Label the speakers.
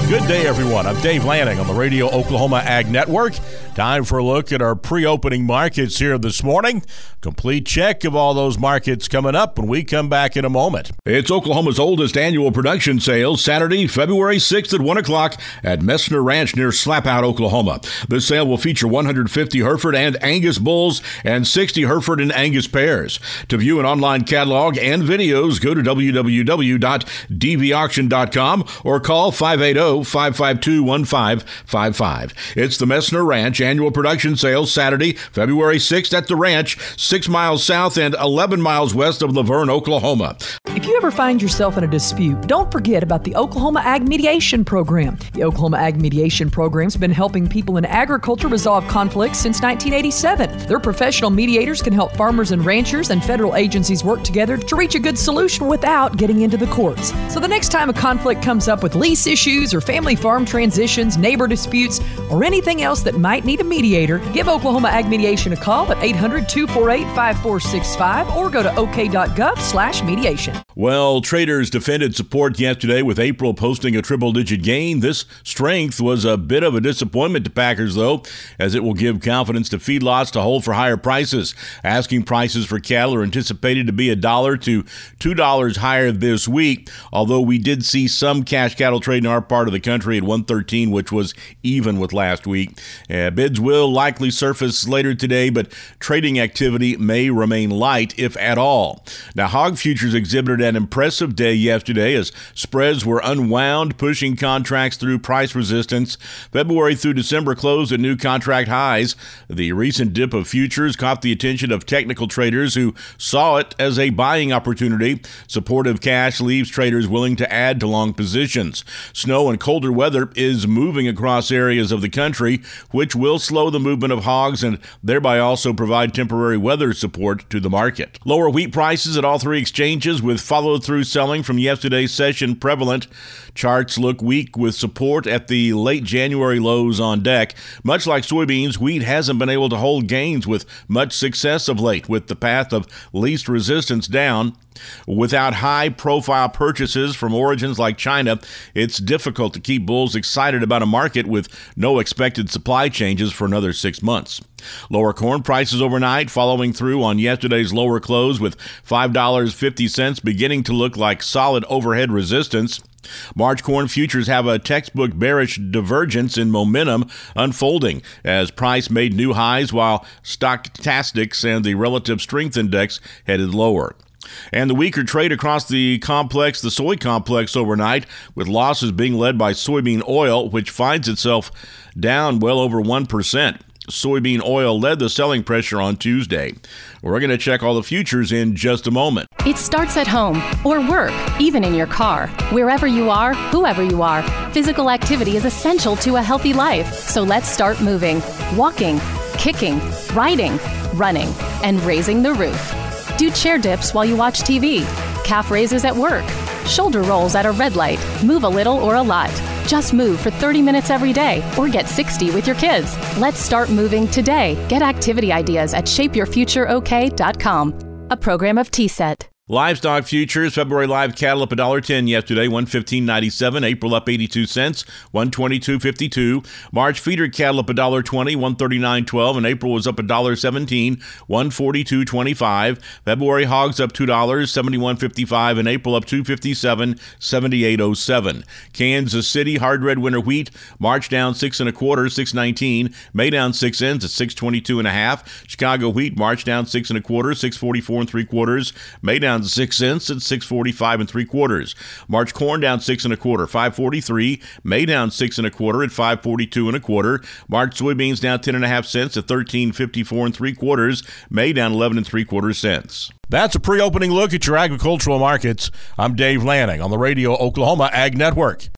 Speaker 1: Good day, everyone. I'm Dave Lanning on the Radio Oklahoma Ag Network. Time for a look at our pre-opening markets here this morning. Complete check of all those markets coming up when we come back in a moment. It's Oklahoma's oldest annual production sale, Saturday, February 6th at 1 o'clock at Messner Ranch near Slapout, Oklahoma. This sale will feature 150 Hereford and Angus bulls and 60 Hereford and Angus pairs. To view an online catalog and videos, go to www.dvauction.com or call 580-552-1555. It's the Messner Ranch annual production sale, Saturday, February 6th at the ranch, 6 miles south and 11 miles west of Laverne, Oklahoma.
Speaker 2: If you ever find yourself in a dispute, don't forget about the Oklahoma Ag Mediation Program. The Oklahoma Ag Mediation Program's been helping people in agriculture resolve conflicts since 1987. Their professional mediators can help farmers and ranchers and federal agencies work together to reach a good solution without getting into the courts. So the next time a conflict comes up with lease issues or family farm transitions, neighbor disputes, or anything else that might need a mediator, give Oklahoma Ag Mediation a call at 800-248-5465 or go to ok.gov/mediation.
Speaker 1: Well, traders defended support yesterday with April posting a triple-digit gain. This strength was a bit of a disappointment to packers, though, as it will give confidence to feedlots to hold for higher prices. Asking prices for cattle are anticipated to be $1 to $2 higher this week, although we did see some cash cattle trade in our part of the country at 113, which was even with last week. Bids will likely surface later today, but trading activity may remain light, if at all. Now, hog futures exhibited an impressive day yesterday as spreads were unwound, pushing contracts through price resistance. February through December closed at new contract highs. The recent dip of futures caught the attention of technical traders who saw it as a buying opportunity. Supportive cash leaves traders willing to add to long positions. Snow and colder weather is moving across areas of the country, which will slow the movement of hogs and thereby also provide temporary weather support to the market. Lower wheat prices at all three exchanges with follow-through selling from yesterday's session prevalent. Charts look weak with support at the late January lows on deck. Much like soybeans, wheat hasn't been able to hold gains with much success of late, with the path of least resistance down. Without high-profile purchases from origins like China, it's difficult to keep bulls excited about a market with no expected supply changes for another 6 months. Lower corn prices overnight, following through on yesterday's lower close with $5.50 beginning to look like solid overhead resistance. March corn futures have a textbook bearish divergence in momentum unfolding as price made new highs while stochastics and the relative strength index headed lower. And the weaker trade across the soy complex overnight, with losses being led by soybean oil, which finds itself down well over 1%. Soybean oil led the selling pressure on Tuesday. We're going to check all the futures in just a moment.
Speaker 3: It starts at home or work, even in your car. Wherever you are, whoever you are, physical activity is essential to a healthy life. So let's start moving, walking, kicking, riding, running, and raising the roof. Do chair dips while you watch TV, calf raises at work, shoulder rolls at a red light, move a little or a lot. Just move for 30 minutes every day or get 60 with your kids. Let's start moving today. Get activity ideas at shapeyourfutureok.com, a program of TSET.
Speaker 1: Livestock futures, February live cattle up $1.10 yesterday, $115.97. April up 82 cents, $122.52. March feeder cattle up $1.20, $139.12, and April was up $1.17, $142.25. February hogs up $2, $71.55, and April up $2.57, $78.07. Kansas City hard red winter wheat, March down 6 1/4, $6.19. May down 6 cents at $6.22.5. Chicago wheat, March down 6 1/4, $6.44 3/4. May down 6 cents at $6.45 3/4. March corn down 6 1/4, $5.43. May down 6 1/4 at $5.42 1/4. March soybeans down 10.5 cents at $13.54 3/4. May down 11 3/4 cents. That's a pre-opening look at your agricultural markets. I'm Dave Lanning on the Radio Oklahoma Ag Network.